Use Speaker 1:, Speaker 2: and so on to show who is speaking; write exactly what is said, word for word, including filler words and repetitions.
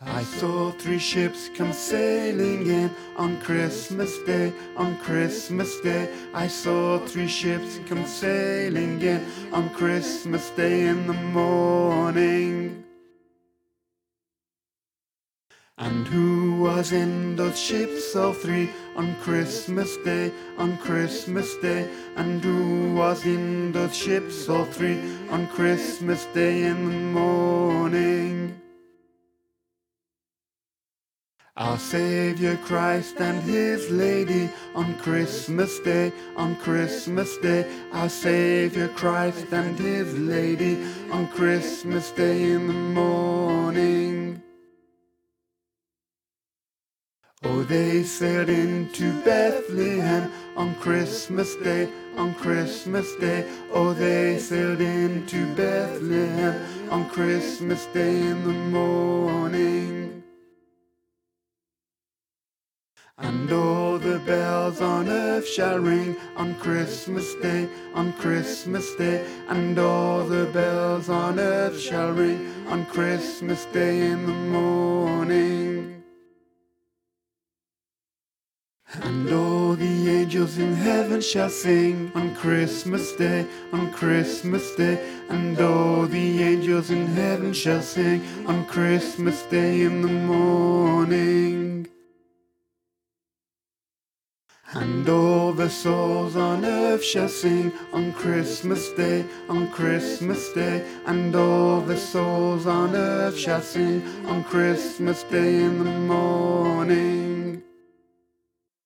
Speaker 1: I saw three ships come sailing in on Christmas Day, on Christmas Day. I saw three ships come sailing in on Christmas Day in the morning. And who was in those ships, all three, on Christmas Day, on Christmas Day? And who was in those ships, all three, on Christmas Day in the morning? Our Savior Christ and His Lady on Christmas Day, on Christmas Day. Our Savior Christ and His Lady on Christmas Day in the morning. Oh, they sailed into Bethlehem on Christmas Day, on Christmas Day. Oh, they sailed into Bethlehem on Christmas Day in the morning. And all the bells on earth shall ring on Christmas Day, on Christmas Day. And all the bells on earth shall ring on Christmas Day in the morning. And all the angels in heaven shall sing on Christmas Day, on Christmas Day. And all the angels in heaven shall sing on Christmas Day in the morning. And all the souls on earth shall sing on Christmas Day, on Christmas Day. And all the souls on earth shall sing on Christmas Day in the morning.